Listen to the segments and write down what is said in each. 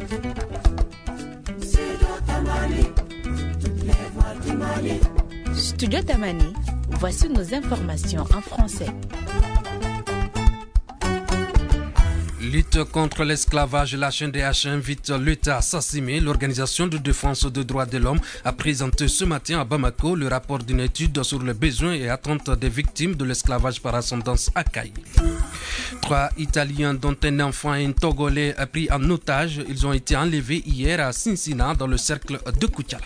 Studio Tamani, voici nos informations en français. Lutte contre l'esclavage, la CNDH invite l'État à s'assumer. L'Organisation de défense des droits de l'homme a présenté ce matin à Bamako le rapport d'une étude sur les besoins et attentes des victimes de l'esclavage par ascendance Akai. 3 Italiens, dont un enfant et un Togolais pris en otage, ils ont été enlevés hier à Cincinnati dans le cercle de Koutiala.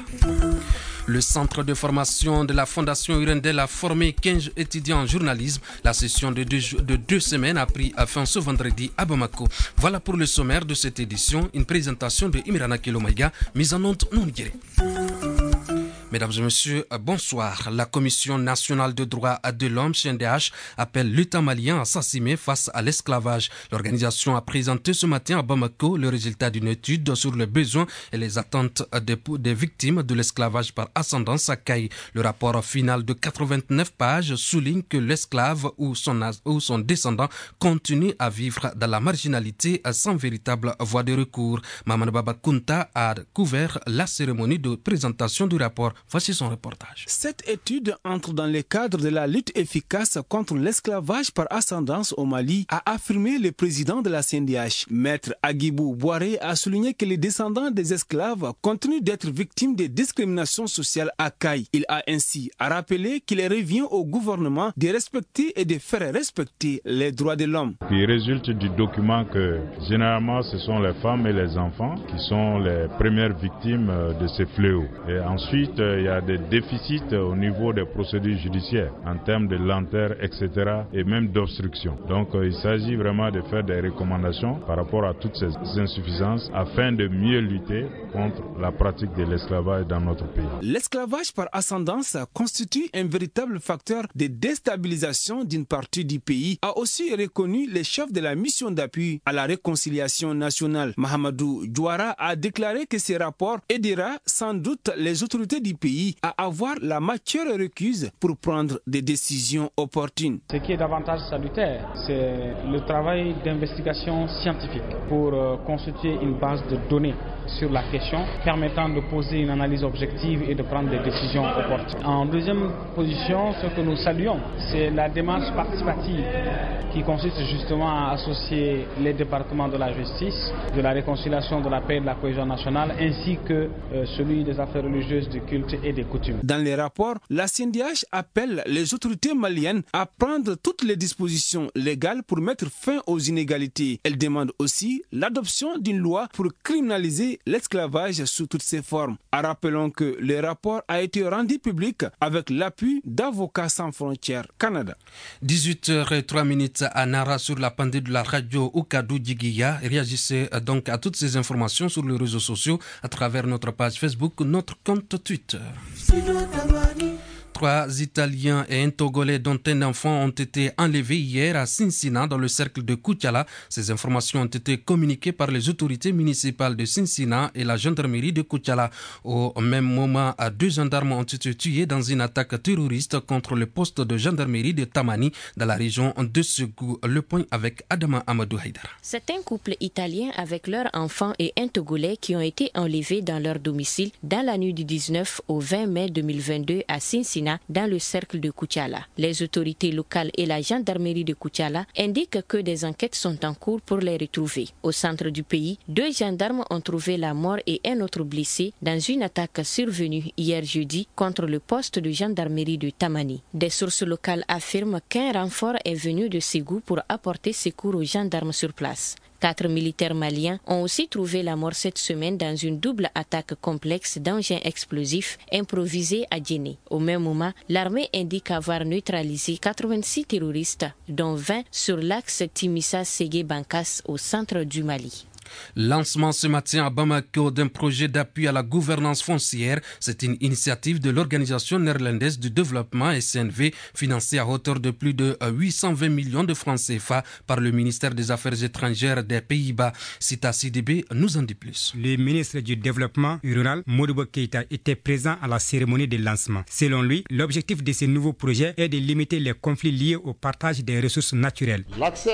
Le centre de formation de la Fondation Hirondelle a formé 15 étudiants en journalisme. La session de 2 semaines a pris fin ce vendredi à Bamako. Voilà pour le sommaire de cette édition. Une présentation de Imirana Kilomaïga, mise en onde non guérée. Mesdames et messieurs, bonsoir. La Commission nationale de droits de l'homme, CNDH, appelle l'État malien à s'assumer face à l'esclavage. L'organisation a présenté ce matin à Bamako le résultat d'une étude sur les besoins et les attentes des victimes de l'esclavage par ascendance Akai. Le rapport final de 89 pages souligne que l'esclave ou son descendant continue à vivre dans la marginalité sans véritable voie de recours. Maman Baba Kunta a couvert la cérémonie de présentation du rapport. Voici son reportage. Cette étude entre dans le cadre de la lutte efficace contre l'esclavage par ascendance au Mali, a affirmé le président de la CNDH. Maître Agibou Boiré a souligné que les descendants des esclaves continuent d'être victimes de discriminations sociales à Akai. Il a ainsi rappelé qu'il revient au gouvernement de respecter et de faire respecter les droits de l'homme. Il résulte du document que généralement ce sont les femmes et les enfants qui sont les premières victimes de ces fléaux. Et ensuite, il y a des déficits au niveau des procédures judiciaires en termes de lenteur, etc. et même d'obstruction. Donc il s'agit vraiment de faire des recommandations par rapport à toutes ces insuffisances afin de mieux lutter contre la pratique de l'esclavage dans notre pays. L'esclavage par ascendance constitue un véritable facteur de déstabilisation d'une partie du pays, a aussi reconnu le chef de la mission d'appui à la réconciliation nationale. Mahamadou Douara a déclaré que ce rapport aidera sans doute les autorités du pays à avoir la matière requise pour prendre des décisions opportunes. Ce qui est davantage salutaire, c'est le travail d'investigation scientifique pour constituer une base de données sur la question, permettant de poser une analyse objective et de prendre des décisions opportunes. En deuxième position, ce que nous saluons, c'est la démarche participative qui consiste justement à associer les départements de la justice, de la réconciliation, de la paix et de la cohésion nationale, ainsi que celui des affaires religieuses, du culte et des coutumes. Dans les rapports, la CNDH appelle les autorités maliennes à prendre toutes les dispositions légales pour mettre fin aux inégalités. Elle demande aussi l'adoption d'une loi pour criminaliser l'esclavage sous toutes ses formes. Rappelons que le rapport a été rendu public avec l'appui d'Avocats sans frontières Canada. 18h03 à Nara sur la pendule de la radio Okadou Djigия. Réagissez donc à toutes ces informations sur les réseaux sociaux à travers notre page Facebook, notre compte Twitter. 3 Italiens et un Togolais dont un enfant ont été enlevés hier à Cincinnati dans le cercle de Koutiala. Ces informations ont été communiquées par les autorités municipales de Cincinnati et la gendarmerie de Koutiala. Au même moment, 2 gendarmes ont été tués dans une attaque terroriste contre le poste de gendarmerie de Tamani dans la région de Ségou. Le point avec Adama Amadou Haïdara. C'est un couple italien avec leur enfant et un Togolais qui ont été enlevés dans leur domicile dans la nuit du 19 au 20 mai 2022 à Cincinnati, dans le cercle de Koutiala. Les autorités locales et la gendarmerie de Koutiala indiquent que des enquêtes sont en cours pour les retrouver. Au centre du pays, 2 gendarmes ont trouvé la mort et un autre blessé dans une attaque survenue hier jeudi contre le poste de gendarmerie de Tamani. Des sources locales affirment qu'un renfort est venu de Ségou pour apporter secours aux gendarmes sur place. 4 militaires maliens ont aussi trouvé la mort cette semaine dans une double attaque complexe d'engins explosifs improvisés à Djenné. Au même moment, l'armée indique avoir neutralisé 86 terroristes, dont 20 sur l'axe Timissa-Ségué-Bankas au centre du Mali. Lancement ce matin à Bamako d'un projet d'appui à la gouvernance foncière. C'est une initiative de l'Organisation néerlandaise du développement SNV, financée à hauteur de plus de 820 millions de francs CFA par le ministère des Affaires étrangères des Pays-Bas. Sita Sidibé nous en dit plus. Le ministre du Développement rural, Modibo Keïta, était présent à la cérémonie de lancement. Selon lui, l'objectif de ce nouveau projet est de limiter les conflits liés au partage des ressources naturelles. L'accès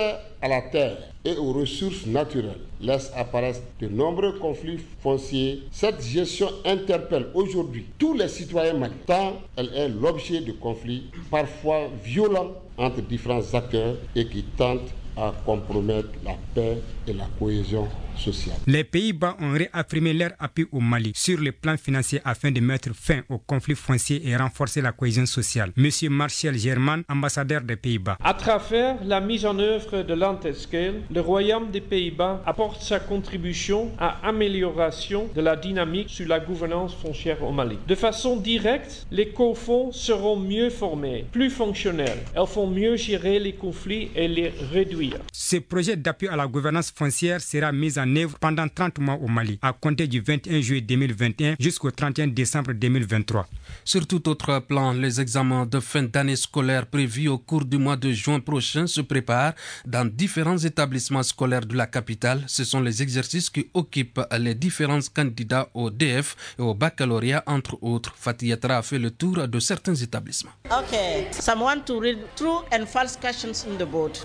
à la terre et aux ressources naturelles laisse apparaître de nombreux conflits fonciers. Cette gestion interpelle aujourd'hui tous les citoyens maliens, tant elle est l'objet de conflits parfois violents entre différents acteurs et qui tentent à compromettre la paix et la cohésion sociale. Les Pays-Bas ont réaffirmé leur appui au Mali sur le plan financier afin de mettre fin aux conflits fonciers et renforcer la cohésion sociale. Monsieur Martial German, ambassadeur des Pays-Bas. À travers la mise en œuvre de l'Antiscale, le Royaume des Pays-Bas apporte sa contribution à l'amélioration de la dynamique sur la gouvernance foncière au Mali. De façon directe, les co-fonds seront mieux formés, plus fonctionnels. Elles font mieux gérer les conflits et les réduire. Ce projet d'appui à la gouvernance foncière sera mis en œuvre pendant 30 mois au Mali, à compter du 21 juillet 2021 jusqu'au 31 décembre 2023. Sur tout autre plan, les examens de fin d'année scolaire prévus au cours du mois de juin prochain se préparent dans différents établissements scolaires de la capitale. Ce sont les exercices qui occupent les différents candidats au DF et au baccalauréat, entre autres. Fatih Yatra a fait le tour de certains établissements. Okay, someone to read true and false questions in the board.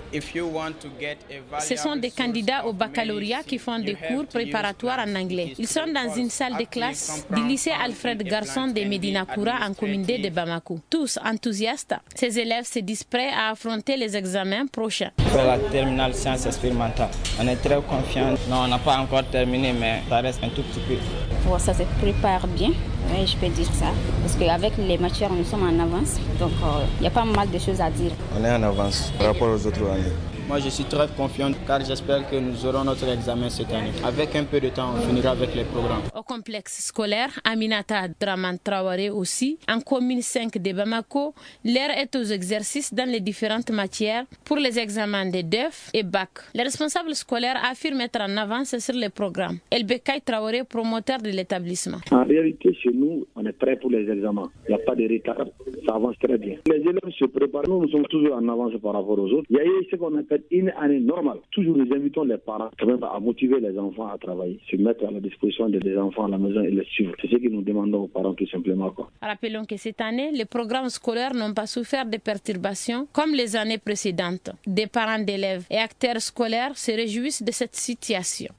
Ce sont des candidats au baccalauréat qui font des cours préparatoires en anglais. Ils sont dans une salle de classe du lycée Alfred Garçon de Medina Koura en commune D de Bamako. Tous enthousiastes, ces élèves se disent prêts à affronter les examens prochains. Pour la terminale sciences expérimentales, on est très confiants. Non, on n'a pas encore terminé, mais ça reste un tout petit peu. Bon, ça se prépare bien, oui, je peux dire ça. Parce qu'avec les matières, nous sommes en avance. Donc, il y a pas mal de choses à dire. On est en avance par rapport aux autres années. Moi, je suis très confiant car j'espère que nous aurons notre examen cette année. Avec un peu de temps, on finira avec les programmes. Au complexe scolaire, Aminata Draman Traoré aussi, en commune 5 de Bamako, l'heure est aux exercices dans les différentes matières pour les examens de DEF et BAC. Les responsables scolaires affirment être en avance sur les programmes. Elbekay Traoré, promoteur de l'établissement. En réalité, chez nous, on est prêt pour les examens. Il n'y a pas de retard, ça avance très bien. Les élèves se préparent, nous sommes toujours en avance par rapport aux autres. Il y a eu ce qu'on appelle une année normale. Toujours nous invitons les parents quand même à motiver les enfants à travailler, se mettre à la disposition des enfants à la maison et les suivre. C'est ce que nous demandons aux parents tout simplement. Rappelons que cette année, les programmes scolaires n'ont pas souffert de perturbations comme les années précédentes. Des parents d'élèves et acteurs scolaires se réjouissent de cette situation.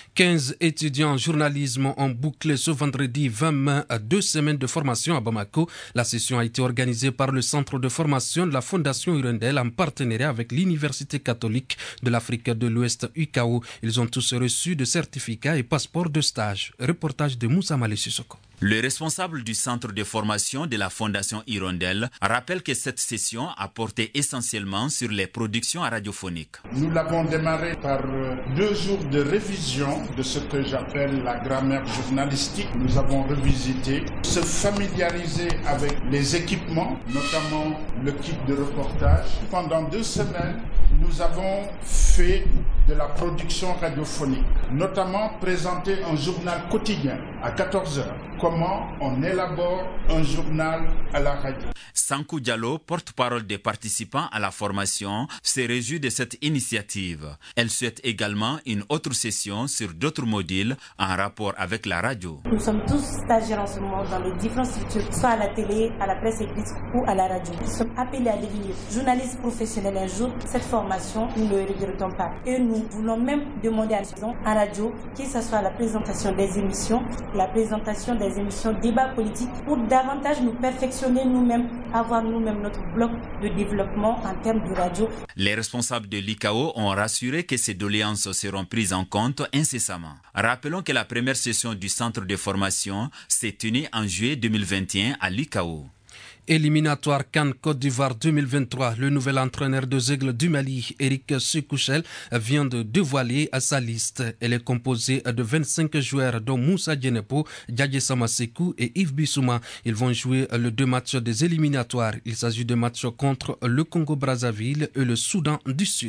15 étudiants en journalisme ont bouclé ce vendredi 20 mai à 2 semaines de formation à Bamako. La session a été organisée par le centre de formation de la Fondation Hirondelle en partenariat avec l'Université catholique de l'Afrique de l'Ouest UCAO. Ils ont tous reçu des certificats et passeports de stage. Reportage de Moussa Malé Sissoko. Le responsable du centre de formation de la Fondation Hirondelle rappelle que cette session a porté essentiellement sur les productions radiophoniques. Nous l'avons démarré par 2 jours de révision de ce que j'appelle la grammaire journalistique. Nous avons revisité, se familiariser avec les équipements, notamment le kit de reportage. Pendant 2 semaines, nous avons fait de la production radiophonique, notamment présenter un journal quotidien à 14h. Comment on élabore un journal à la radio. Sankou Diallo, porte-parole des participants à la formation, se réjouit de cette initiative. Elle souhaite également une autre session sur d'autres modules en rapport avec la radio. Nous sommes tous stagiaires en ce moment dans les différentes structures, soit à la télé, à la presse écrite ou à la radio. Nous sommes appelés à devenir journalistes professionnels un jour. Cette formation, nous ne le regrettons pas. Et nous voulons même demander à la radio, que ce soit la présentation des émissions, la présentation des émissions débat politique, pour davantage nous perfectionner nous-mêmes, avoir nous-mêmes notre bloc de développement en termes de radio. Les responsables de l'ICAO ont rassuré que ces doléances seront prises en compte incessamment. Rappelons que la première session du centre de formation s'est tenue en juillet 2021 à l'ICAO. Éliminatoire CAN Côte d'Ivoire 2023, le nouvel entraîneur des Aigles du Mali, Eric Sekouchel, vient de dévoiler sa liste. Elle est composée de 25 joueurs dont Moussa Djenepo, Djadje Samasekou et Yves Bissouma. Ils vont jouer les 2 matchs des éliminatoires. Il s'agit de matchs contre le Congo-Brazzaville et le Soudan du Sud.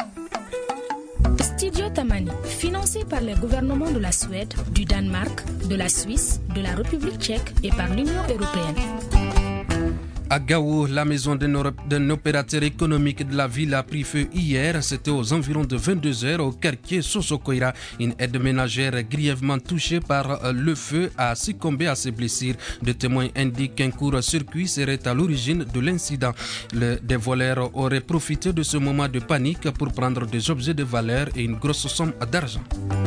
Studio Tamani, financé par les gouvernements de la Suède, du Danemark, de la Suisse, de la République tchèque et par l'Union européenne. À Gao, la maison d'un opérateur économique de la ville a pris feu hier. C'était aux environs de 22h au quartier Sosokoira. Une aide ménagère grièvement touchée par le feu a succombé à ses blessures. Des témoins indiquent qu'un court-circuit serait à l'origine de l'incident. Des voleurs auraient profité de ce moment de panique pour prendre des objets de valeur et une grosse somme d'argent.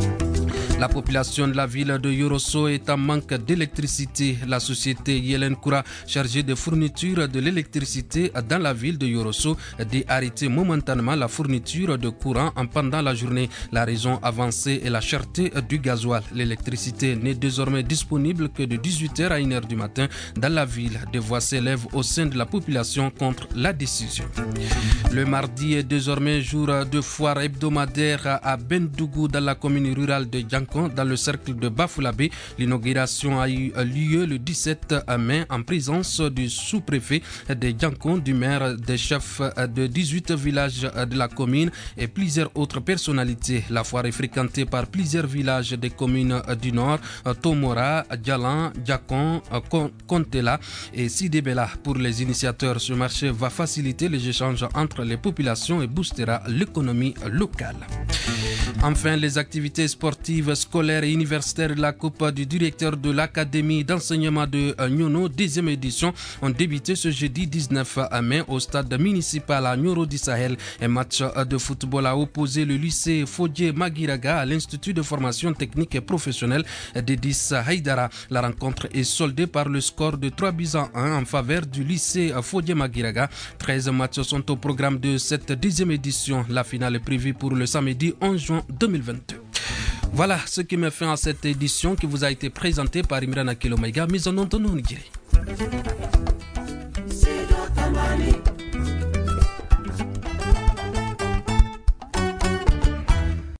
La population de la ville de Yorosso est en manque d'électricité. La société Yelenkura, chargée de fourniture de l'électricité dans la ville de Yorosso, a arrêté momentanément la fourniture de courant pendant la journée. La raison avancée est la cherté du gasoil. L'électricité n'est désormais disponible que de 18h à 1h du matin dans la ville. Des voix s'élèvent au sein de la population contre la décision. Le mardi est désormais jour de foire hebdomadaire à Bendougou dans la commune rurale de Djanko, dans le cercle de Bafoulabé. L'inauguration a eu lieu le 17 mai en présence du sous-préfet de Djanko, du maire, des chefs de 18 villages de la commune et plusieurs autres personnalités. La foire est fréquentée par plusieurs villages des communes du Nord, Tomora, Djalan, Djakon, Kontela et Sidebela. Pour les initiateurs, ce marché va faciliter les échanges entre les populations et boostera l'économie locale. Enfin, les activités sportives, scolaires et universitaires de la Coupe du directeur de l'Académie d'enseignement de Nyono, 10e édition, ont débuté ce jeudi 19 mai au stade municipal à Nyoro du Sahel. Un match de football a opposé le lycée Fodje Magiraga à l'Institut de formation technique et professionnelle d'Edis Haïdara. La rencontre est soldée par le score de 3-1 en faveur du lycée Fodje Magiraga. 13 matchs sont au programme de cette 10e édition. La finale est prévue pour le samedi 11 juin 2022. Voilà ce qui met fin à cette édition qui vous a été présentée par Imran Kilomaiga, mise en onde Nongiri.